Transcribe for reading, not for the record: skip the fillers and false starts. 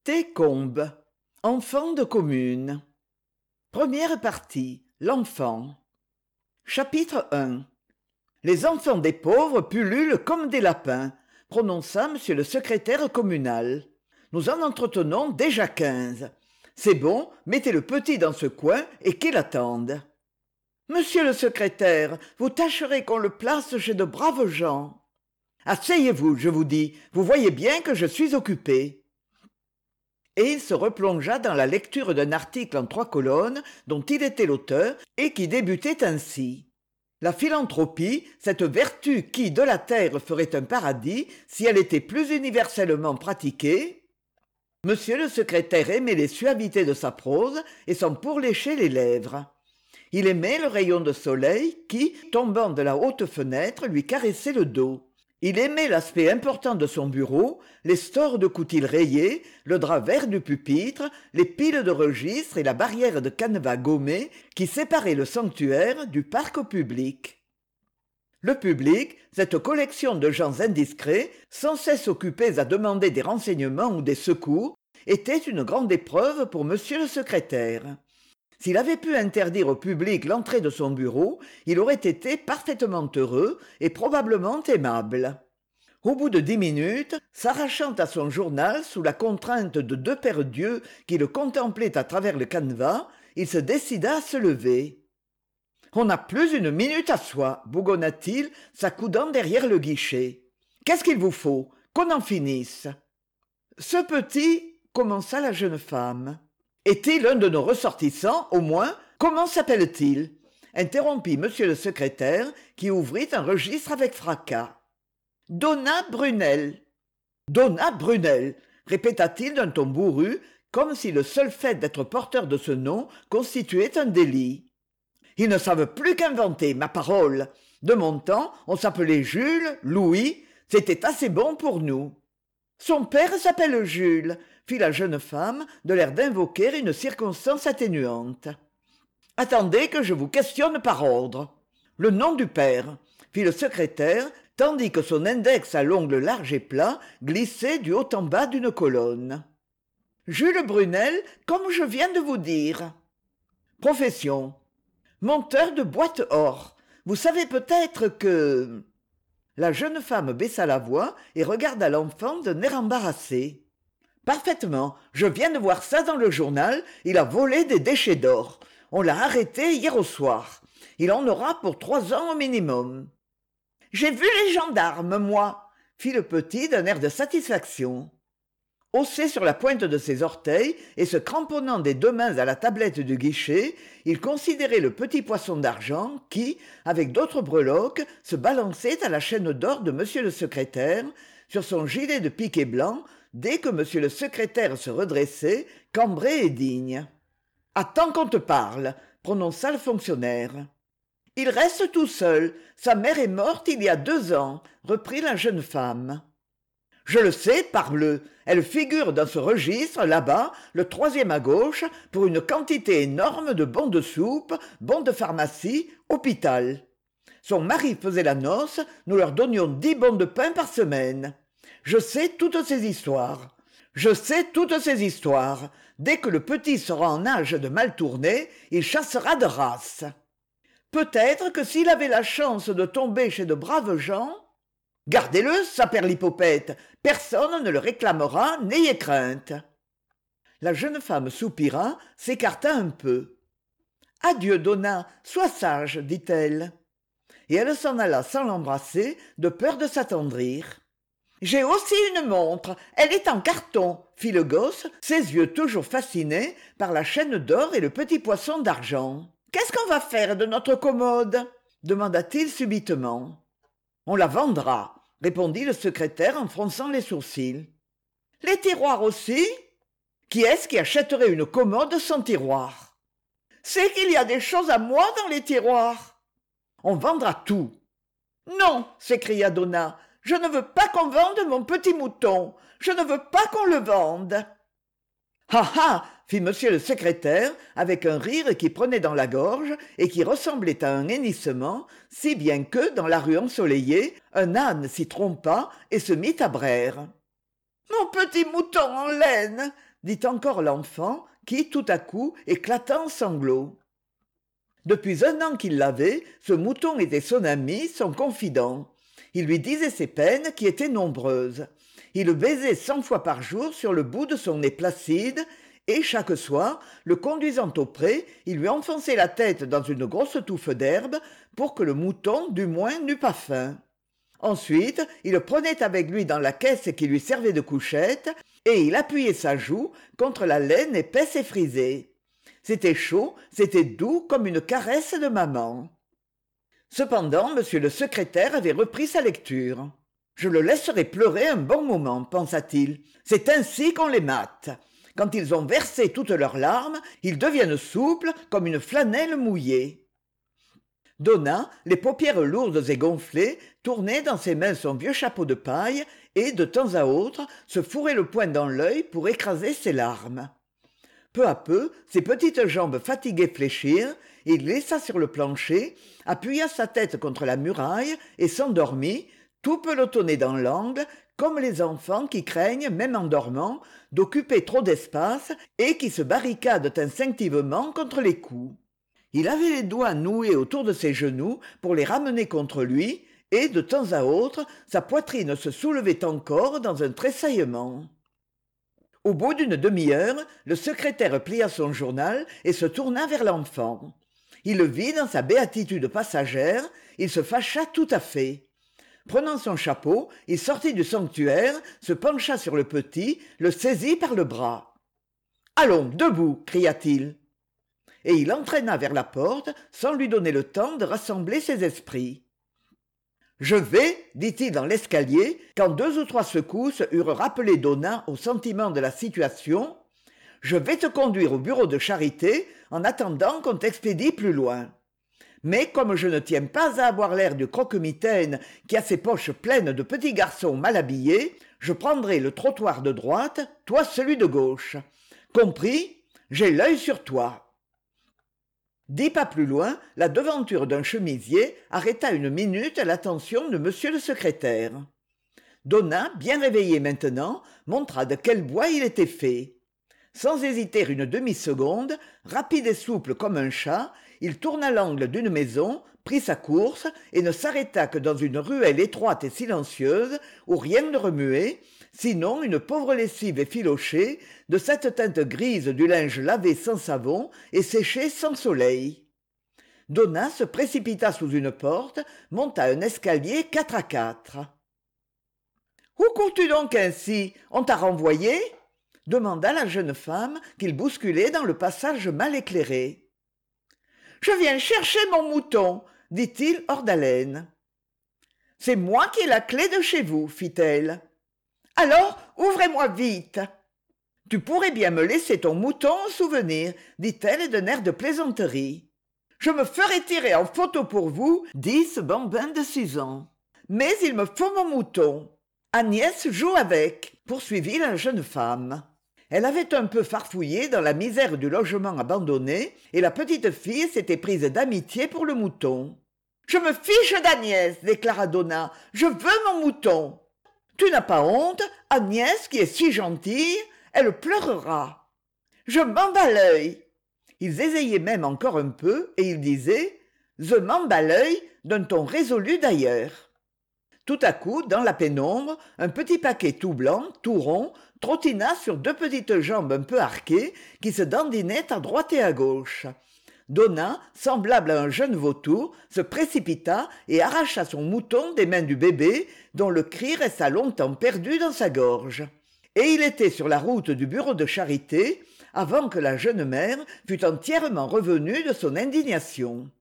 Combe, enfant de commune. Première partie, l'enfant. Chapitre 1. Les enfants des pauvres pullulent comme des lapins, prononça monsieur le secrétaire communal. Nous en entretenons déjà 15. C'est bon, mettez le petit dans ce coin et qu'il attende. Monsieur le secrétaire, vous tâcherez qu'on le place chez de braves gens. Asseyez-vous, je vous dis, vous voyez bien que je suis occupé. Et il se replongea dans la lecture d'un article en 3 colonnes dont il était l'auteur et qui débutait ainsi. La philanthropie, cette vertu qui, de la terre, ferait un paradis si elle était plus universellement pratiquée. Monsieur le secrétaire aimait les suavités de sa prose et s'en pourléchait les lèvres. Il aimait le rayon de soleil qui, tombant de la haute fenêtre, lui caressait le dos. Il aimait l'aspect important de son bureau, les stores de coutil rayés, le drap vert du pupitre, les piles de registres et la barrière de canevas gommé qui séparaient le sanctuaire du parc au public. Le public, cette collection de gens indiscrets, sans cesse occupés à demander des renseignements ou des secours, était une grande épreuve pour monsieur le secrétaire. S'il avait pu interdire au public l'entrée de son bureau, il aurait été parfaitement heureux et probablement aimable. Au bout de 10 minutes, s'arrachant à son journal sous la contrainte de 2 paires d'yeux qui le contemplaient à travers le canevas, il se décida à se lever. « On n'a plus une minute à soi, bougonna-t-il, s'accoudant derrière le guichet. « Qu'est-ce qu'il vous faut? Qu'on en finisse. » Ce petit, commença la jeune femme. Est-il un de nos ressortissants, au moins? Comment s'appelle-t-il? Interrompit monsieur le secrétaire, qui ouvrit un registre avec fracas. Donat Brunel. Donat Brunel, répéta-t-il d'un ton bourru, comme si le seul fait d'être porteur de ce nom constituait un délit. Ils ne savent plus qu'inventer, ma parole. De mon temps, on s'appelait Jules, Louis, c'était assez bon pour nous. Son père s'appelle Jules, fit la jeune femme, de l'air d'invoquer une circonstance atténuante. « Attendez que je vous questionne par ordre. Le nom du père, fit le secrétaire, tandis que son index à l'ongle large et plat glissait du haut en bas d'une colonne. « Jules Brunel, comme je viens de vous dire. Profession. Monteur de boîte or. Vous savez peut-être que... » La jeune femme baissa la voix et regarda l'enfant d'un air embarrassé. « Parfaitement, je viens de voir ça dans le journal, il a volé des déchets d'or. On l'a arrêté hier au soir. Il en aura pour 3 ans au minimum. »« J'ai vu les gendarmes, moi !» fit le petit d'un air de satisfaction. Haussé sur la pointe de ses orteils et se cramponnant des 2 mains à la tablette du guichet, il considérait le petit poisson d'argent qui, avec d'autres breloques, se balançait à la chaîne d'or de monsieur le secrétaire, sur son gilet de piqué blanc, dès que monsieur le secrétaire se redressait, cambré et digne. « Attends qu'on te parle !» prononça le fonctionnaire. « Il reste tout seul. Sa mère est morte il y a 2 ans, reprit la jeune femme. « Je le sais, parbleu. Elle figure dans ce registre, là-bas, le 3e à gauche, pour une quantité énorme de bons de soupe, bons de pharmacie, hôpital. Son mari faisait la noce, nous leur donnions 10 bons de pain par semaine. Je sais toutes ces histoires. Je sais toutes ces histoires. Dès que le petit sera en âge de mal tourner, il chassera de race. Peut-être que s'il avait la chance de tomber chez de braves gens... Gardez-le, saperlipopette, personne ne le réclamera, n'ayez crainte. » La jeune femme soupira, s'écarta un peu. « Adieu, Donat, sois sage, dit-elle. » Et elle s'en alla sans l'embrasser, de peur de s'attendrir. « J'ai aussi une montre, elle est en carton, » fit le gosse, ses yeux toujours fascinés par la chaîne d'or et le petit poisson d'argent. « Qu'est-ce qu'on va faire de notre commode ?» demanda-t-il subitement. « On la vendra, » répondit le secrétaire en fronçant les sourcils. « Les tiroirs aussi ? Qui est-ce qui achèterait une commode sans tiroir ? C'est qu'il y a des choses à moi dans les tiroirs. On vendra tout. »« Non, s'écria Donat, je ne veux pas qu'on vende mon petit mouton. Je ne veux pas qu'on le vende. »« Ah ah !» fit monsieur le secrétaire, avec un rire qui prenait dans la gorge et qui ressemblait à un hennissement, si bien que, dans la rue ensoleillée, un âne s'y trompa et se mit à braire. « Mon petit mouton en laine !» dit encore l'enfant, qui, tout à coup, éclata en sanglots. Depuis 1 an qu'il l'avait, ce mouton était son ami, son confident. Il lui disait ses peines qui étaient nombreuses. Il le baisait 100 fois par jour sur le bout de son nez placide, et chaque soir, le conduisant au pré, il lui enfonçait la tête dans une grosse touffe d'herbe pour que le mouton, du moins, n'eût pas faim. Ensuite, il le prenait avec lui dans la caisse qui lui servait de couchette, et il appuyait sa joue contre la laine épaisse et frisée. C'était chaud, c'était doux comme une caresse de maman. Cependant, monsieur le secrétaire avait repris sa lecture. « Je le laisserai pleurer un bon moment, pensa-t-il. C'est ainsi qu'on les mate. Quand ils ont versé toutes leurs larmes, ils deviennent souples comme une flanelle mouillée. » Donna, les paupières lourdes et gonflées, tournait dans ses mains son vieux chapeau de paille et, de temps à autre, se fourrait le poing dans l'œil pour écraser ses larmes. Peu à peu, ses petites jambes fatiguées fléchirent, il glissa sur le plancher, appuya sa tête contre la muraille et s'endormit, tout pelotonné dans l'angle, comme les enfants qui craignent, même en dormant, d'occuper trop d'espace et qui se barricadent instinctivement contre les coups. Il avait les doigts noués autour de ses genoux pour les ramener contre lui, et, de temps à autre, sa poitrine se soulevait encore dans un tressaillement. Au bout d'une demi-heure, le secrétaire plia son journal et se tourna vers l'enfant. Il le vit dans sa béatitude passagère, il se fâcha tout à fait. Prenant son chapeau, il sortit du sanctuaire, se pencha sur le petit, le saisit par le bras. « Allons, debout !» cria-t-il. Et il l'entraîna vers la porte sans lui donner le temps de rassembler ses esprits. « Je vais, dit-il dans l'escalier, quand 2 ou 3 secousses eurent rappelé Donna au sentiment de la situation, « je vais te conduire au bureau de charité en attendant qu'on t'expédie plus loin. Mais comme je ne tiens pas à avoir l'air du croque-mitaine qui a ses poches pleines de petits garçons mal habillés, je prendrai le trottoir de droite, toi celui de gauche. Compris ? J'ai l'œil sur toi. » 10 pas plus loin, la devanture d'un chemisier arrêta une minute l'attention de monsieur le secrétaire. Donna, bien réveillé maintenant, montra de quel bois il était fait. Sans hésiter une demi-seconde, rapide et souple comme un chat, il tourna l'angle d'une maison, prit sa course et ne s'arrêta que dans une ruelle étroite et silencieuse où rien ne remuait, sinon une pauvre lessive effilochée de cette teinte grise du linge lavé sans savon et séché sans soleil. Donna se précipita sous une porte, monta un escalier 4 à 4. « Où cours-tu donc ainsi ? On t'a renvoyé ?» demanda la jeune femme qu'il bousculait dans le passage mal éclairé. « Je viens chercher mon mouton, » dit-il hors d'haleine. « C'est moi qui ai la clé de chez vous, fit-elle. « Alors, ouvrez-moi vite !»« Tu pourrais bien me laisser ton mouton en souvenir, » dit-elle d'un air de plaisanterie. « Je me ferai tirer en photo pour vous, » dit ce bambin de 6 ans. « Mais il me faut mon mouton. Agnès joue avec, » poursuivit la jeune femme. Elle avait un peu farfouillé dans la misère du logement abandonné, et la petite fille s'était prise d'amitié pour le mouton. « Je me fiche d'Agnès, » déclara Donna. « Je veux mon mouton. » « Tu n'as pas honte, Agnès, qui est si gentille, elle pleurera. »« Je m'en bats l'œil. » Ils ésayaient même encore un peu, et ils disaient « Je m'en bats l'œil » d'un ton résolu d'ailleurs. Tout à coup, dans la pénombre, un petit paquet tout blanc, tout rond, trottina sur 2 petites jambes un peu arquées qui se dandinaient à droite et à gauche. Donna, semblable à un jeune vautour, se précipita et arracha son mouton des mains du bébé, dont le cri resta longtemps perdu dans sa gorge. Et il était sur la route du bureau de charité avant que la jeune mère fût entièrement revenue de son indignation.